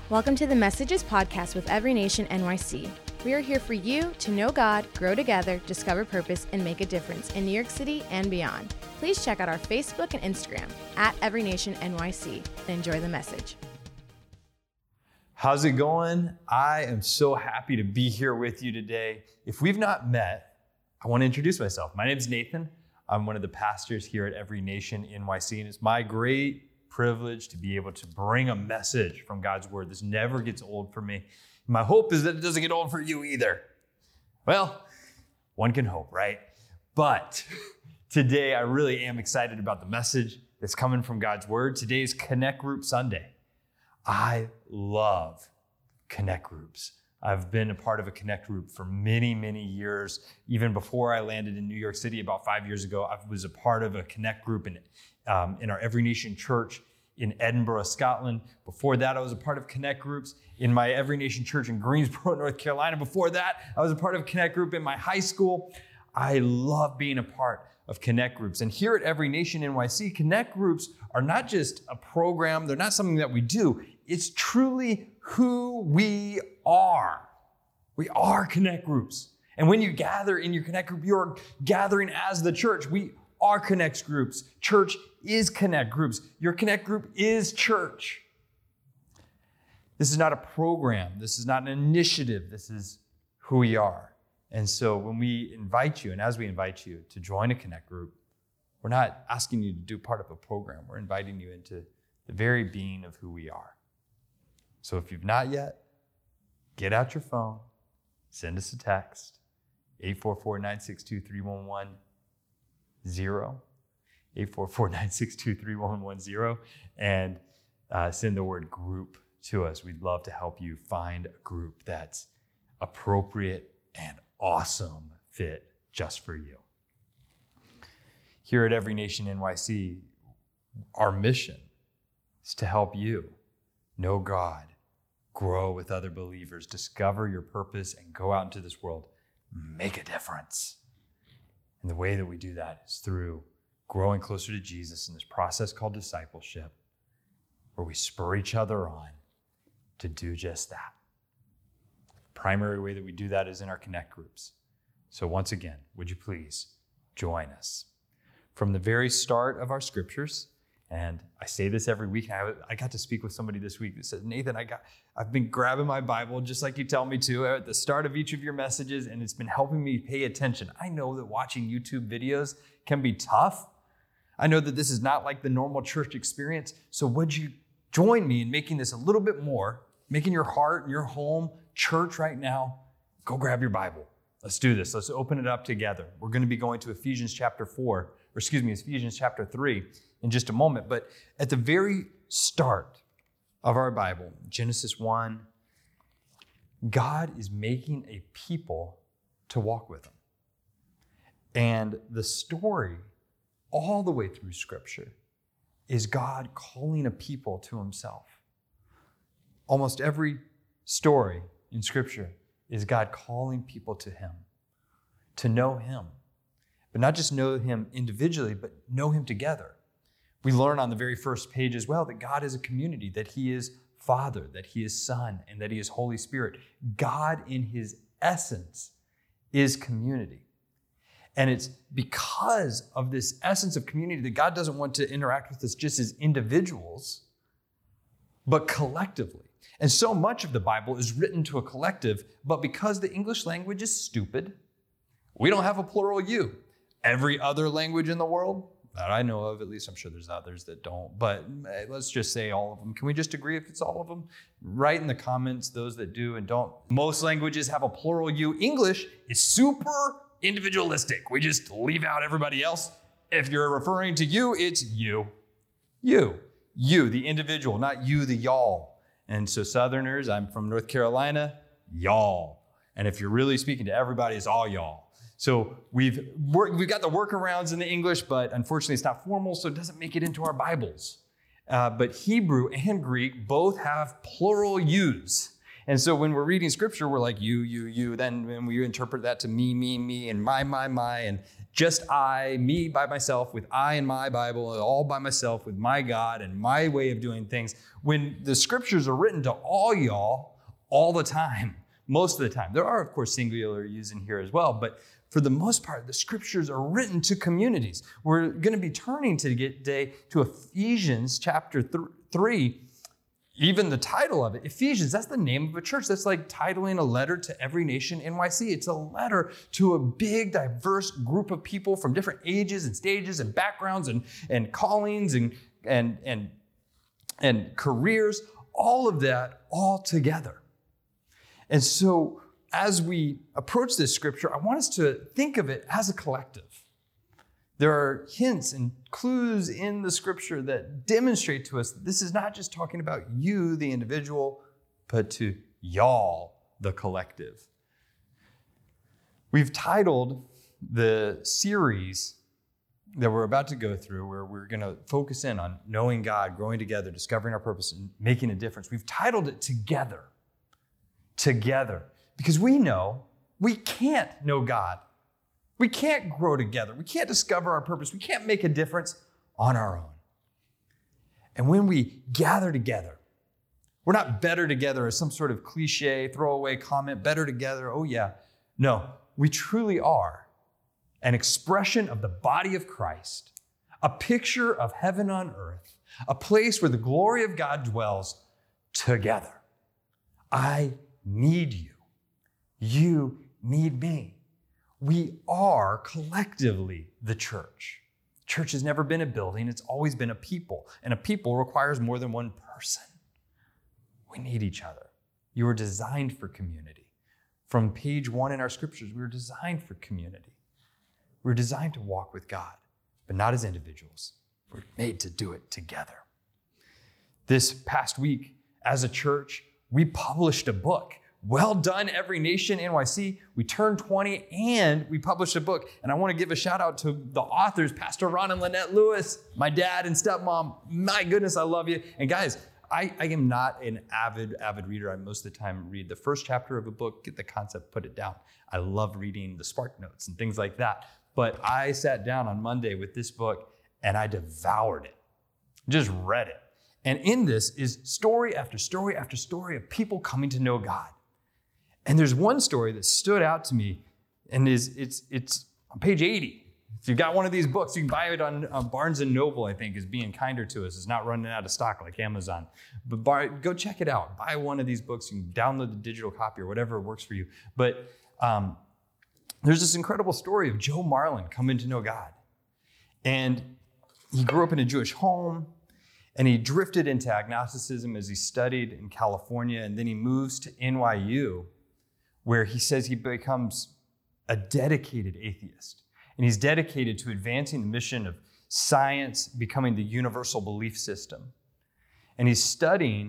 Welcome to the Messages podcast with Every Nation NYC. We are here for you to know God, grow together, discover purpose, and make a difference in New York City and beyond. Please check out our Facebook and Instagram at Every Nation NYC and enjoy the message. How's it going? I am so happy to be here with you today. If we've not met, I want to introduce myself. My name is Nathan. I'm one of the pastors here at Every Nation NYC, and it's my great privilege to be able to bring a message from God's Word. This never gets old for me. My hope is that it doesn't get old for you either. Well, one can hope, right? But today I really am excited about the message that's coming from God's Word. Today is Connect Group Sunday. I love Connect Groups. I've been a part of a Connect Group for many, many years. Even before I landed in New York City about 5 years ago, I was a part of a Connect Group in our Every Nation Church in Edinburgh, Scotland. Before that, I was a part of Connect Groups in my Every Nation Church in Greensboro, North Carolina. Before that, I was a part of Connect Group in my high school. I love being a part of Connect Groups. And here at Every Nation NYC, Connect Groups are not just a program. They're not something that we do. It's truly who we are. We are Connect Groups. And when you gather in your Connect Group, you're gathering as the church. We are Connect Groups. Church is Connect Groups. Your Connect Group is church. This is not a program. This is not an initiative. This is who we are. And so when we invite you, and as we invite you to join a Connect Group, we're not asking you to do part of a program. We're inviting you into the very being of who we are. So if you've not yet, get out your phone, send us a text, 844-962-3110, 844-962-3110, and send the word group to us. We'd love to help you find a group that's appropriate and awesome fit just for you. Here at Every Nation NYC, our mission is to help you know God, grow with other believers, discover your purpose, and go out into this world, make a difference. And the way that we do that is through growing closer to Jesus in this process called discipleship, where we spur each other on to do just that. The primary way that we do that is in our Connect Groups. So once again, would you please join us? From the very start of our scriptures, and I say this every week. I got to speak with somebody this week that said, Nathan, I've been grabbing my Bible just like you tell me to at the start of each of your messages, and it's been helping me pay attention. I know that watching YouTube videos can be tough. I know that this is not like the normal church experience. So would you join me in making this a little bit more, making your heart and your home church right now? Go grab your Bible. Let's do this. Let's open it up together. We're going to be going to Ephesians chapter 3 in just a moment. But at the very start of our Bible, Genesis 1, God is making a people to walk with him. And the story all the way through Scripture is God calling a people to himself. Almost every story in Scripture is God calling people to him, to know him. But not just know him individually, but know him together. We learn on the very first page as well that God is a community, that he is Father, that he is Son, and that he is Holy Spirit. God in his essence is community. And it's because of this essence of community that God doesn't want to interact with us just as individuals, but collectively. And so much of the Bible is written to a collective, but because the English language is stupid, we don't have a plural you. Every other language in the world that I know of, at least I'm sure there's others that don't, but let's just say all of them. Can we just agree if it's all of them? Write in the comments those that do and don't. Most languages have a plural you. English is super individualistic. We just leave out everybody else. If you're referring to you, it's you. You, the individual, not you, the y'all. And so Southerners, I'm from North Carolina, y'all. And if you're really speaking to everybody, it's all y'all. So we've got the workarounds in the English, but unfortunately it's not formal, so it doesn't make it into our Bibles. But Hebrew and Greek both have plural yous. And so when we're reading scripture, we're like you. Then when we interpret that to me, and my, and just I, me by myself, with I and my Bible, all by myself, with my God and my way of doing things, when the scriptures are written to all y'all all the time, most of the time. There are, of course, singular use in here as well, but for the most part, the scriptures are written to communities. We're going to be turning today to Ephesians chapter 3. Even the title of it, Ephesians, that's the name of a church. That's like titling a letter to Every Nation NYC. It's a letter to a big, diverse group of people from different ages and stages and backgrounds and callings and careers, all of that all together. And so as we approach this scripture, I want us to think of it as a collective. There are hints and clues in the scripture that demonstrate to us that this is not just talking about you, the individual, but to y'all, the collective. We've titled the series that we're about to go through, where we're going to focus in on knowing God, growing together, discovering our purpose, and making a difference. We've titled it Together. Together. Because we know we can't know God. We can't grow together. We can't discover our purpose. We can't make a difference on our own. And when we gather together, we're not better together as some sort of cliche, throwaway comment, better together, oh yeah. No, we truly are an expression of the body of Christ, a picture of heaven on earth, a place where the glory of God dwells together. I need you. You need me. We are collectively the church. Church has never been a building. It's always been a people. And a people requires more than one person. We need each other. You were designed for community. From page 1 in our scriptures, we were designed for community. We were designed to walk with God, but not as individuals. We're made to do it together. This past week, as a church, we published a book. Well done, Every Nation NYC. We turned 20 and we published a book. And I want to give a shout out to the authors, Pastor Ron and Lynette Lewis, my dad and stepmom. My goodness, I love you. And guys, I am not an avid reader. I most of the time read the first chapter of a book, get the concept, put it down. I love reading the Spark Notes and things like that. But I sat down on Monday with this book and I devoured it, just read it. And in this is story after story after story of people coming to know God. And there's one story that stood out to me, and it's on page 80. If you've got one of these books, you can buy it on Barnes & Noble, I think, is being kinder to us. It's not running out of stock like Amazon. But go check it out. Buy one of these books. You can download the digital copy or whatever works for you. But there's this incredible story of Joe Marlin coming to know God. And he grew up in a Jewish home, and he drifted into agnosticism as he studied in California, and then he moves to NYU, where he says he becomes a dedicated atheist. And he's dedicated to advancing the mission of science becoming the universal belief system. And he's studying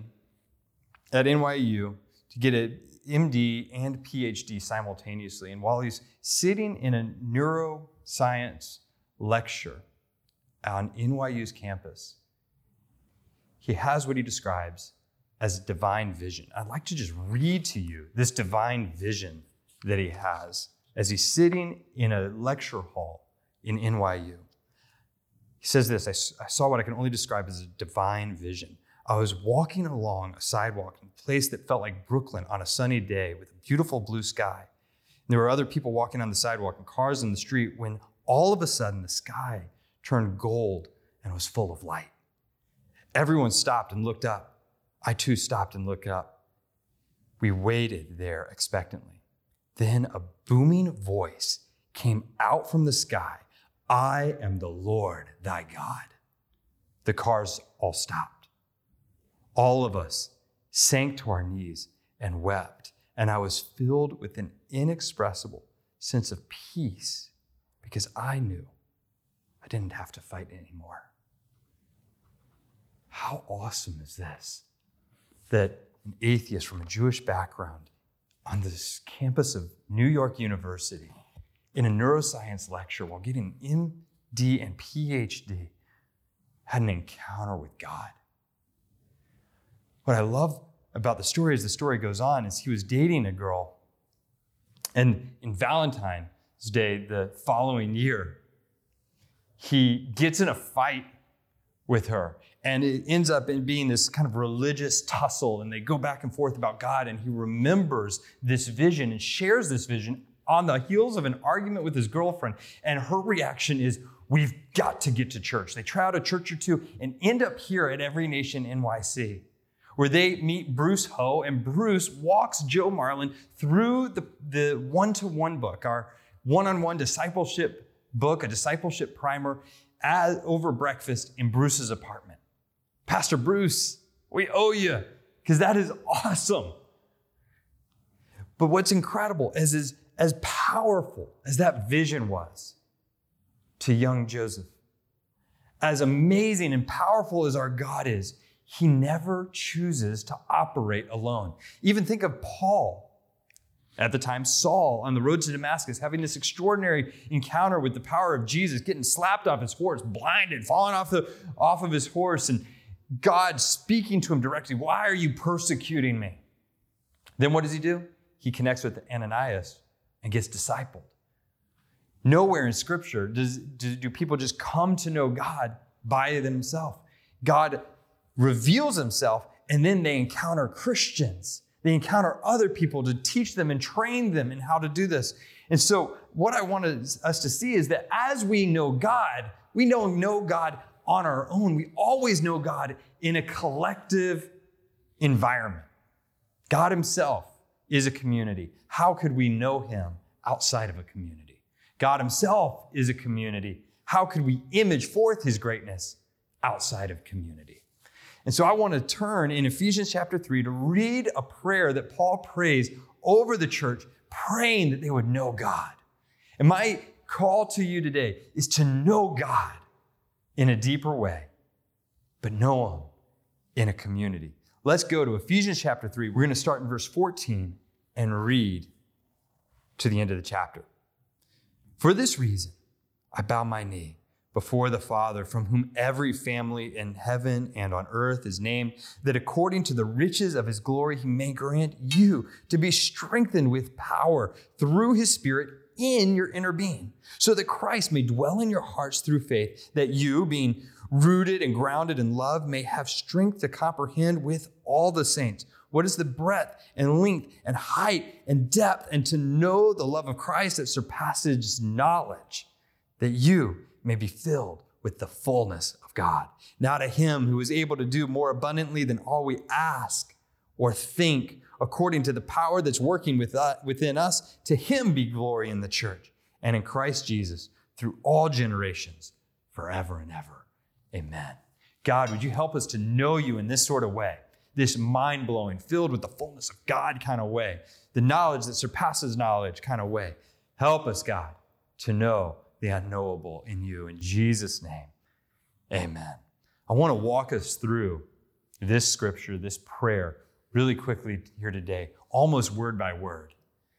at NYU to get an MD and PhD simultaneously. And while he's sitting in a neuroscience lecture on NYU's campus, he has what he describes as divine vision. I'd like to just read to you this divine vision that he has as he's sitting in a lecture hall in NYU. He says this, I saw what I can only describe as a divine vision. I was walking along a sidewalk in a place that felt like Brooklyn on a sunny day with a beautiful blue sky. And there were other people walking on the sidewalk and cars in the street when all of a sudden the sky turned gold and was full of light. Everyone stopped and looked up. I too stopped and looked up. We waited there expectantly. Then a booming voice came out from the sky. I am the Lord thy God. The cars all stopped. All of us sank to our knees and wept, and I was filled with an inexpressible sense of peace because I knew I didn't have to fight anymore. How awesome is this? That an atheist from a Jewish background on this campus of New York University in a neuroscience lecture while getting MD and PhD had an encounter with God. What I love about the story as the story goes on is he was dating a girl, and in Valentine, Day the following year, he gets in a fight with her, and it ends up in being this kind of religious tussle, and they go back and forth about God, and he remembers this vision and shares this vision on the heels of an argument with his girlfriend, and her reaction is, we've got to get to church. They try out a church or two and end up here at Every Nation NYC, where they meet Bruce Ho, and Bruce walks Jo Marlin through the one-to-one book, our one-on-one discipleship book, a discipleship primer, over breakfast in Bruce's apartment. Pastor Bruce, we owe you, because that is awesome. But what's incredible is as powerful as that vision was to young Joseph, as amazing and powerful as our God is, he never chooses to operate alone. Even think of Paul, at the time Saul, on the road to Damascus, having this extraordinary encounter with the power of Jesus, getting slapped off his horse, blinded, falling off of his horse, and God speaking to him directly, why are you persecuting me? Then what does he do? He connects with Ananias and gets discipled. Nowhere in Scripture do people just come to know God by themselves. God reveals himself, and then they encounter Christians. They encounter other people to teach them and train them in how to do this. And so what I wanted us to see is that as we know God, we don't know God on our own. We always know God in a collective environment. God himself is a community. How could we know him outside of a community? God himself is a community. How could we image forth his greatness outside of community? And so I want to turn in Ephesians chapter 3 to read a prayer that Paul prays over the church, praying that they would know God. And my call to you today is to know God in a deeper way, but know him in a community. Let's go to Ephesians chapter 3. We're going to start in verse 14 and read to the end of the chapter. For this reason, I bow my knee before the Father, from whom every family in heaven and on earth is named, that according to the riches of his glory, he may grant you to be strengthened with power through his Spirit in your inner being, so that Christ may dwell in your hearts through faith, that you, being rooted and grounded in love, may have strength to comprehend with all the saints what is the breadth and length and height and depth, and to know the love of Christ that surpasses knowledge, that you may be filled with the fullness of God. Now to him who is able to do more abundantly than all we ask or think, according to the power that's working within us, to him be glory in the church and in Christ Jesus through all generations, forever and ever. Amen. God, would you help us to know you in this sort of way, this mind-blowing, filled with the fullness of God kind of way, the knowledge that surpasses knowledge kind of way. Help us, God, to know the unknowable in you. In Jesus' name, amen. I want to walk us through this scripture, this prayer, really quickly here today, almost word by word,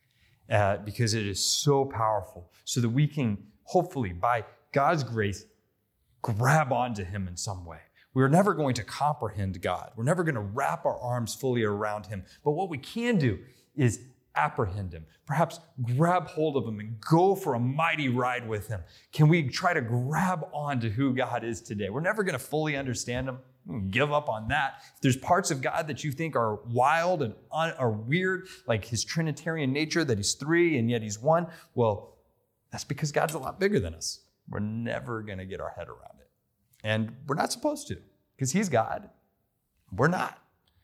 because it is so powerful, so that we can hopefully, by God's grace, grab onto him in some way. We're never going to comprehend God. We're never going to wrap our arms fully around him. But what we can do is apprehend him, perhaps grab hold of him and go for a mighty ride with him. Can we try to grab onto who God is today? We're never going to fully understand him. Give up on that. If there's parts of God that you think are wild and are weird, like his Trinitarian nature, that he's three and yet he's one, well, that's because God's a lot bigger than us. We're never going to get our head around it. And we're not supposed to, because he's God. We're not.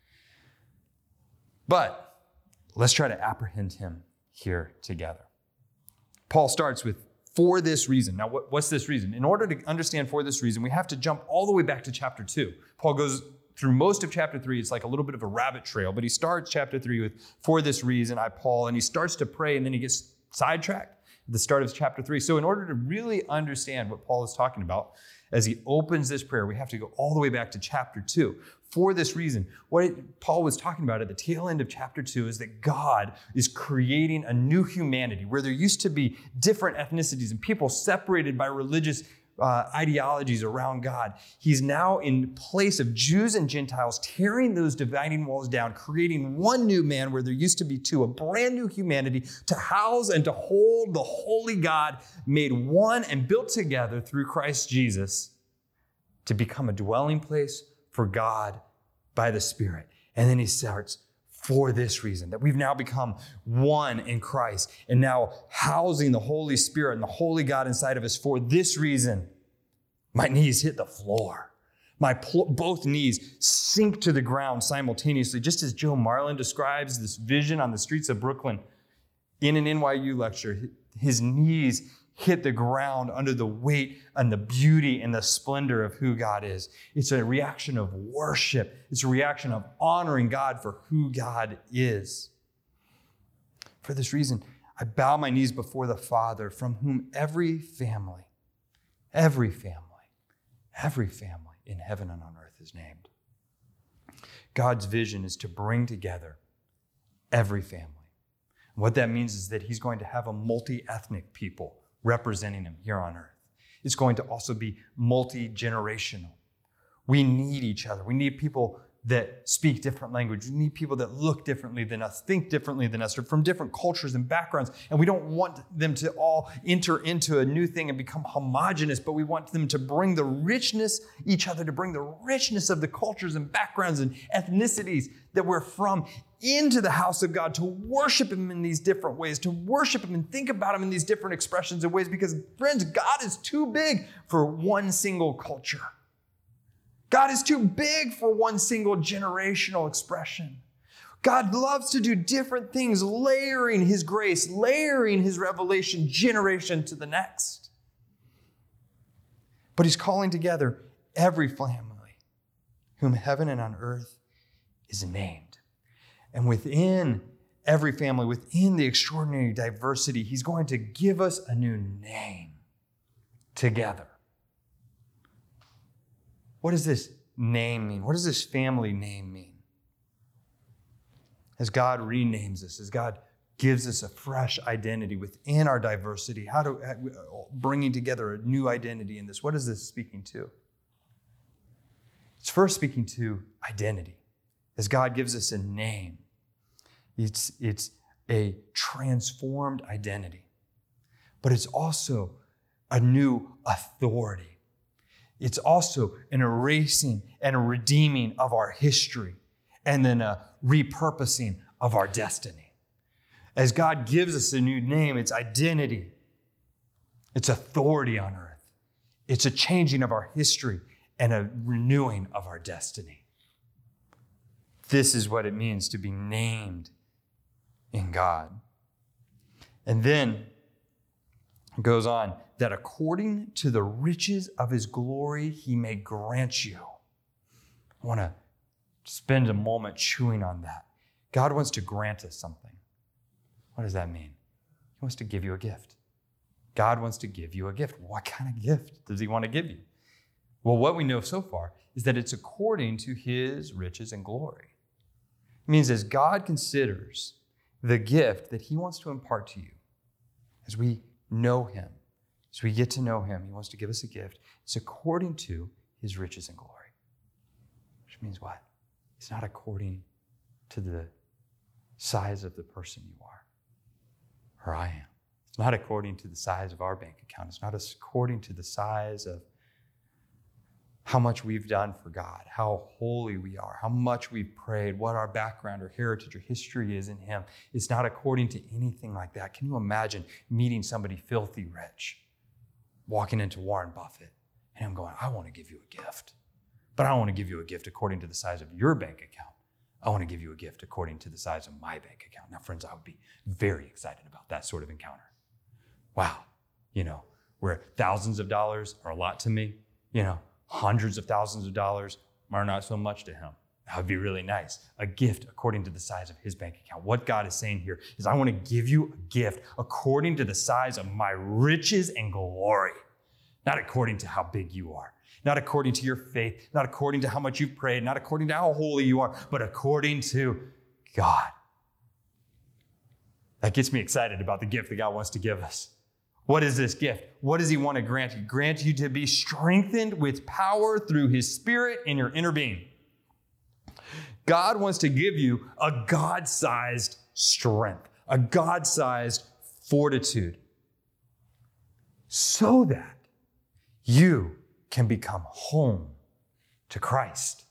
But let's try to apprehend him here together. Paul starts with, for this reason. Now, what's this reason? In order to understand for this reason, we have to jump all the way back to chapter 2. Paul goes through most of chapter 3. It's like a little bit of a rabbit trail, but he starts chapter 3 with, for this reason, I, Paul, and he starts to pray, and then he gets sidetracked at the start of chapter 3. So in order to really understand what Paul is talking about, as he opens this prayer, we have to go all the way back to chapter 2. For this reason, what Paul was talking about at the tail end of chapter 2 is that God is creating a new humanity where there used to be different ethnicities and people separated by religious ideologies around God. He's now in place of Jews and Gentiles, tearing those dividing walls down, creating one new man where there used to be two, a brand new humanity to house and to hold the holy God made one and built together through Christ Jesus to become a dwelling place for God by the Spirit. And then he starts, for this reason, that we've now become one in Christ and now housing the Holy Spirit and the Holy God inside of us. For this reason, my knees hit the floor. Both knees sink to the ground simultaneously, just as Joe Marlin describes this vision on the streets of Brooklyn in an NYU lecture. His knees hit the ground under the weight and the beauty and the splendor of who God is. It's a reaction of worship. It's a reaction of honoring God for who God is. For this reason, I bow my knees before the Father, from whom every family in heaven and on earth is named. God's vision is to bring together every family. What that means is that he's going to have a multi-ethnic people representing him here on earth. It's going to also be multi-generational. We need each other. We need people that speak different language. We need people that look differently than us, think differently than us, or from different cultures and backgrounds. And we don't want them to all enter into a new thing and become homogenous, but we want them to bring the richness, each other to bring the richness of the cultures and backgrounds and ethnicities that we're from into the house of God, to worship him in these different ways, to worship him and think about him in these different expressions and ways, because friends, God is too big for one single culture. God is too big for one single generational expression. God loves to do different things, layering his grace, layering his revelation generation to the next. But he's calling together every family whom heaven and on earth is named. And within every family, within the extraordinary diversity, he's going to give us a new name together. What does this name mean? What does this family name mean? As God renames us, as God gives us a fresh identity within our diversity, bringing together a new identity in this, what is this speaking to? It's first speaking to identity. As God gives us a name, it's a transformed identity, but it's also a new authority. It's also an erasing and a redeeming of our history, and then a repurposing of our destiny. As God gives us a new name, it's identity, it's authority on earth, it's a changing of our history and a renewing of our destiny. This is what it means to be named in God. And then it goes on, that according to the riches of his glory, he may grant you. I want to spend a moment chewing on that. God wants to grant us something. What does that mean? He wants to give you a gift. God wants to give you a gift. What kind of gift does he want to give you? Well, what we know so far is that it's according to his riches and glory. It means as God considers the gift that he wants to impart to you, as we know him, as we get to know him, he wants to give us a gift. It's according to his riches and glory. Which means what? It's not according to the size of the person you are, or I am. It's not according to the size of our bank account. It's not according to the size of how much we've done for God, how holy we are, how much we've prayed, what our background or heritage or history is in him. It's not according to anything like that. Can you imagine meeting somebody filthy rich, walking into Warren Buffett, and him going, I want to give you a gift, but I don't want to give you a gift according to the size of your bank account. I want to give you a gift according to the size of my bank account. Now, friends, I would be very excited about that sort of encounter. Wow, where thousands of dollars are a lot to me, hundreds of thousands of dollars are not so much to him. That would be really nice. A gift according to the size of his bank account. What God is saying here is, I want to give you a gift according to the size of my riches and glory, not according to how big you are, not according to your faith, not according to how much you've prayed, not according to how holy you are, but according to God. That gets me excited about the gift that God wants to give us. What is this gift? What does he want to grant you? Grant you to be strengthened with power through his Spirit in your inner being. God wants to give you a God-sized strength, a God-sized fortitude, so that you can become home to Christ.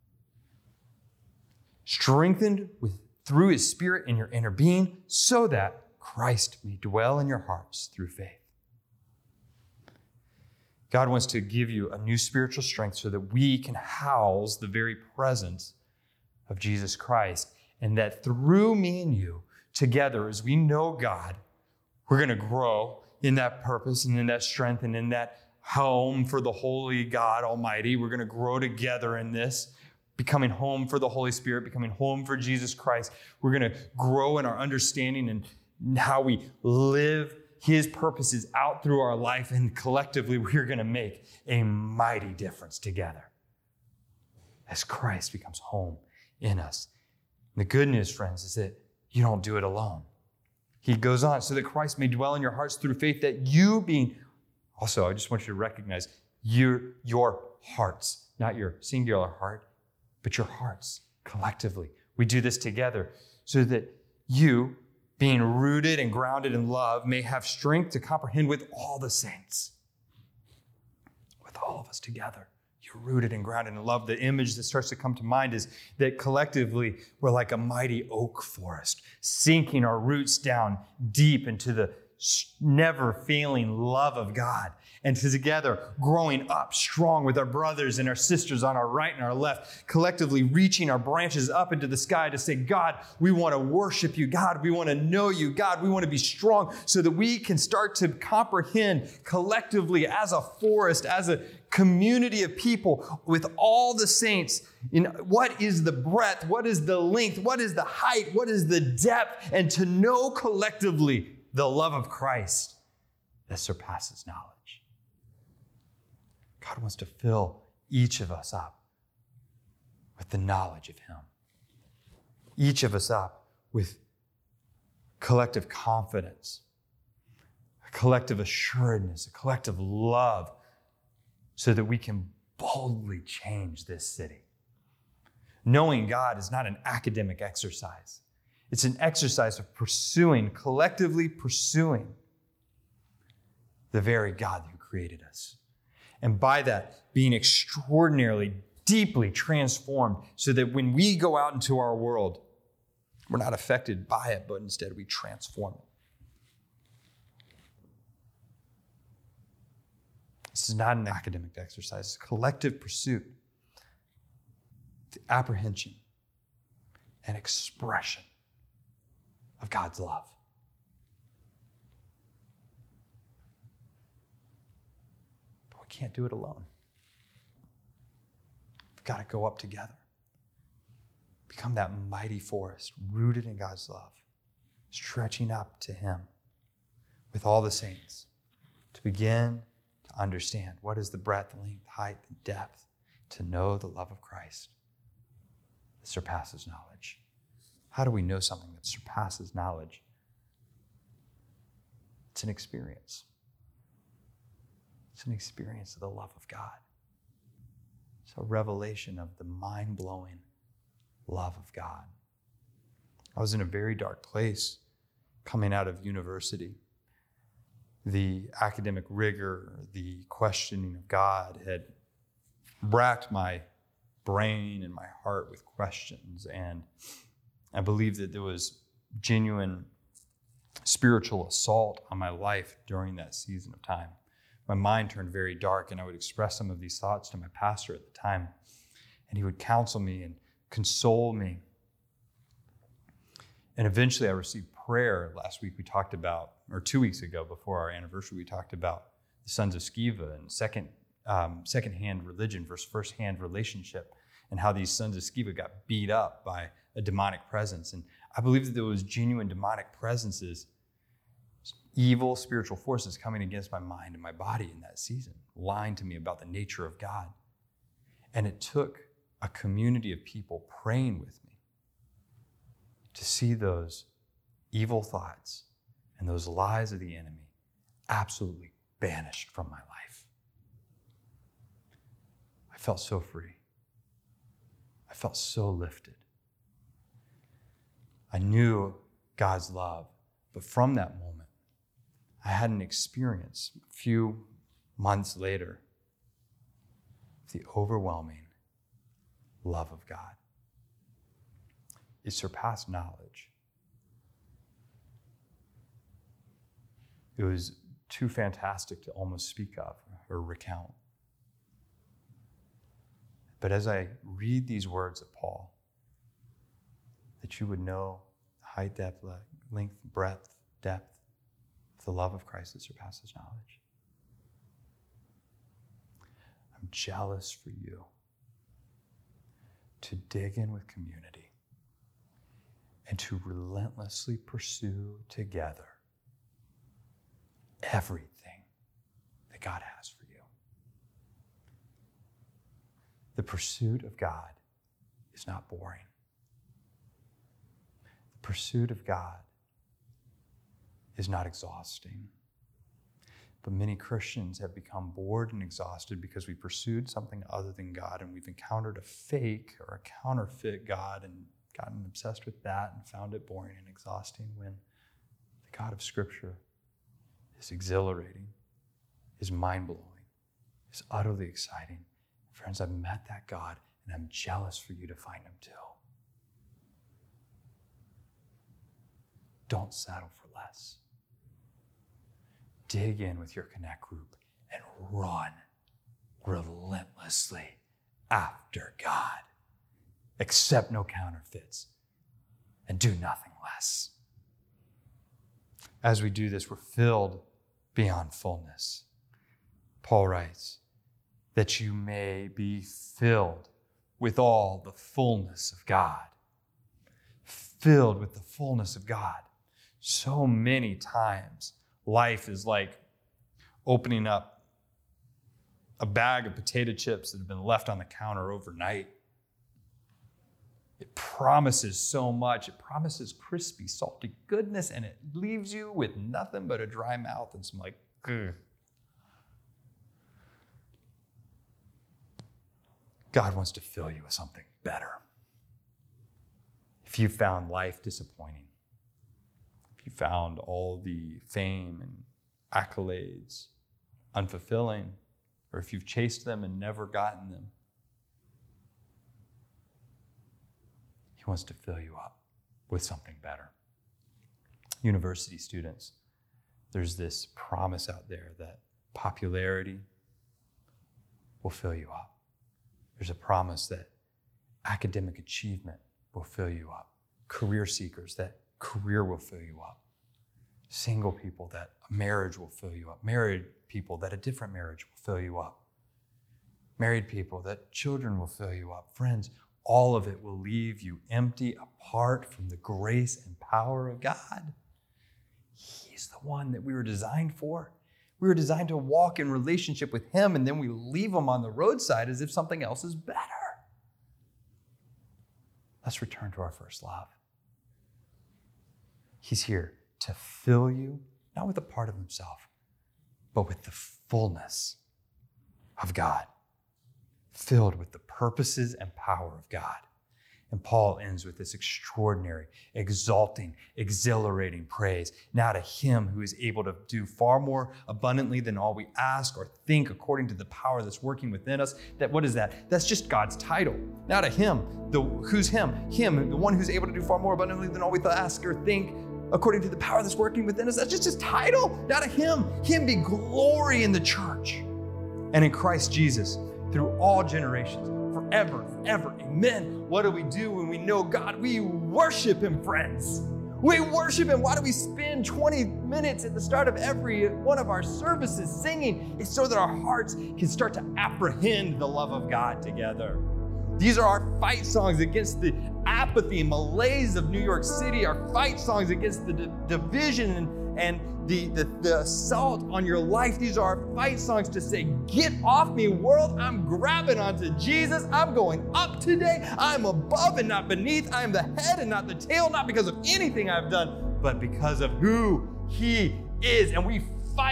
Strengthened through his Spirit in your inner being, so that Christ may dwell in your hearts through faith. God wants to give you a new spiritual strength so that we can house the very presence of Jesus Christ, and that through me and you together, as we know God, we're going to grow in that purpose and in that strength and in that home for the holy God Almighty. We're going to grow together in this, becoming home for the Holy Spirit, becoming home for Jesus Christ. We're going to grow in our understanding and how we live his purposes out through our life, and collectively we're going to make a mighty difference together as Christ becomes home in us. And the good news, friends, is that you don't do it alone. He goes on, so that Christ may dwell in your hearts through faith, that you being, also I just want you to recognize your hearts, not your singular heart, but your hearts collectively. We do this together so that you, being rooted and grounded in love, may have strength to comprehend with all the saints. With all of us together, you're rooted and grounded in love. The image that starts to come to mind is that collectively we're like a mighty oak forest, sinking our roots down deep into the never-failing love of God, and together growing up strong with our brothers and our sisters on our right and our left, collectively reaching our branches up into the sky to say, God, we want to worship you. God, we want to know you. God, we want to be strong so that we can start to comprehend collectively as a forest, as a community of people with all the saints in what is the breadth, what is the length, what is the height, what is the depth, and to know collectively the love of Christ that surpasses knowledge. God wants to fill each of us up with the knowledge of him. Each of us up with collective confidence, a collective assuredness, a collective love, so that we can boldly change this city. Knowing God is not an academic exercise. It's an exercise of collectively pursuing the very God who created us. And by that, being extraordinarily, deeply transformed so that when we go out into our world, we're not affected by it, but instead we transform it. This is not an academic exercise. It's a collective pursuit, the apprehension and expression of God's love. But we can't do it alone. We've got to go up together. Become that mighty forest rooted in God's love, stretching up to him with all the saints to begin to understand what is the breadth, length, height, and depth, to know the love of Christ that surpasses knowledge. How do we know something that surpasses knowledge? It's an experience. It's an experience of the love of God. It's a revelation of the mind-blowing love of God. I was in a very dark place coming out of university. The academic rigor, the questioning of God had racked my brain and my heart with questions, and I believe that there was genuine spiritual assault on my life during that season of time. My mind turned very dark, and I would express some of these thoughts to my pastor at the time, and he would counsel me and console me. And eventually I received prayer. Last week we talked about, or 2 weeks ago before our anniversary, we talked about the sons of Sceva and second-hand religion versus first-hand relationship, and how these sons of Sceva got beat up by a demonic presence. And I believe that there was genuine demonic presences, evil spiritual forces coming against my mind and my body in that season, lying to me about the nature of God. And it took a community of people praying with me to see those evil thoughts and those lies of the enemy absolutely banished from my life. I felt so free. I felt so lifted. I knew God's love, but from that moment, I had an experience a few months later of the overwhelming love of God. It surpassed knowledge. It was too fantastic to almost speak of or recount. But as I read these words of Paul, that you would know the height, depth, length, breadth, depth of the love of Christ that surpasses knowledge. I'm jealous for you to dig in with community and to relentlessly pursue together everything that God has for you. The pursuit of God is not boring. The pursuit of God is not exhausting. But many Christians have become bored and exhausted because we pursued something other than God, and we've encountered a fake or a counterfeit God and gotten obsessed with that and found it boring and exhausting, when the God of Scripture is exhilarating, is mind-blowing, is utterly exciting. Friends, I've met that God, and I'm jealous for you to find him too. Don't settle for less. Dig in with your Connect group and run relentlessly after God. Accept no counterfeits and do nothing less. As we do this, we're filled beyond fullness. Paul writes, that you may be filled with all the fullness of God. Filled with the fullness of God. So many times, life is like opening up a bag of potato chips that have been left on the counter overnight. It promises so much. It promises crispy, salty goodness, and it leaves you with nothing but a dry mouth and some ugh. God wants to fill you with something better. If you found life disappointing, if you found all the fame and accolades unfulfilling, or if you've chased them and never gotten them, he wants to fill you up with something better. University students, there's this promise out there that popularity will fill you up. There's a promise that academic achievement will fill you up. Career seekers, that career will fill you up. Single people, that a marriage will fill you up. Married people, that a different marriage will fill you up. Married people, that children will fill you up. Friends, all of it will leave you empty apart from the grace and power of God. He's the one that we were designed for. We were designed to walk in relationship with him, and then we leave him on the roadside as if something else is better. Let's return to our first love. He's here to fill you, not with a part of himself, but with the fullness of God, filled with the purposes and power of God. And Paul ends with this extraordinary, exalting, exhilarating praise. Now to him who is able to do far more abundantly than all we ask or think, according to the power that's working within us. What is that? That's just God's title. Now to him, who's him? Him, the one who's able to do far more abundantly than all we ask or think, according to the power that's working within us. That's just his title. Now to him be glory in the church and in Christ Jesus through all generations, forever and ever. Amen. What do we do when we know God? We worship him, friends. We worship him. Why do we spend 20 minutes at the start of every one of our services singing? It's so that our hearts can start to apprehend the love of God together. These are our fight songs against the apathy and malaise of New York City, our fight songs against the division and the assault on your life. These are our fight songs to say, get off me, world. I'm grabbing onto Jesus. I'm going up today. I'm above and not beneath. I am the head and not the tail, not because of anything I've done, but because of who he is. And we fight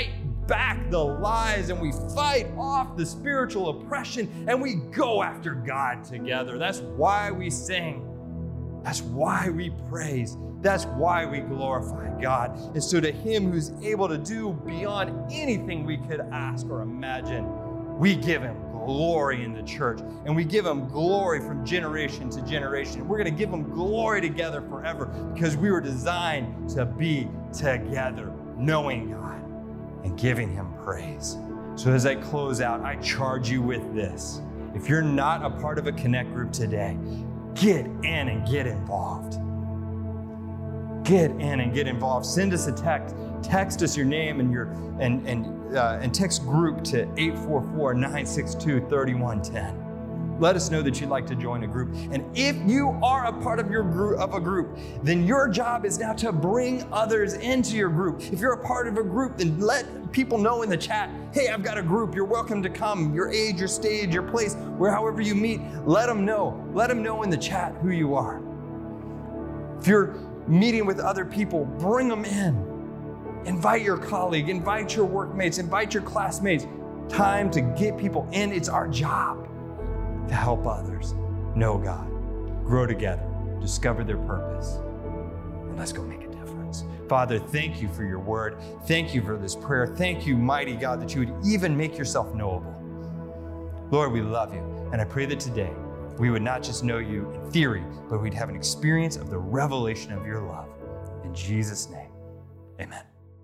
back the lies and we fight off the spiritual oppression and we go after God together. That's why we sing. That's why we praise. That's why we glorify God. And so to him who's able to do beyond anything we could ask or imagine, we give him glory in the church, and we give him glory from generation to generation. We're going to give him glory together forever because we were designed to be together, knowing God and giving him praise. So as I close out, I charge you with this. If you're not a part of a Connect group today, get in and get involved. Get in and get involved. Send us a text. Text us your name and text group to 844-962-3110. Let us know that you'd like to join a group. And if you are a part of a group, then your job is now to bring others into your group. If you're a part of a group, then let people know in the chat, hey, I've got a group. You're welcome to come. Your age, your stage, your place, however you meet, let them know. Let them know in the chat who you are. If you're meeting with other people, bring them in. Invite your colleague, invite your workmates, invite your classmates. Time to get people in. It's our job to help others know God, grow together, discover their purpose, and let's go make a difference. Father, thank you for your word. Thank you for this prayer. Thank you, mighty God, that you would even make yourself knowable. Lord, we love you, and I pray that today we would not just know you in theory, but we'd have an experience of the revelation of your love. In Jesus' name, amen.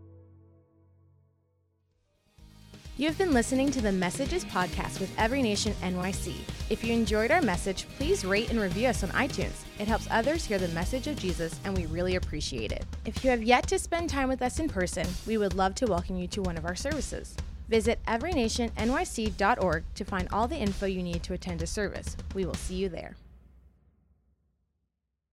You have been listening to the Messages podcast with Every Nation NYC. If you enjoyed our message, please rate and review us on iTunes. It helps others hear the message of Jesus, and we really appreciate it. If you have yet to spend time with us in person, we would love to welcome you to one of our services. Visit everynationyc.org to find all the info you need to attend a service. We will see you there.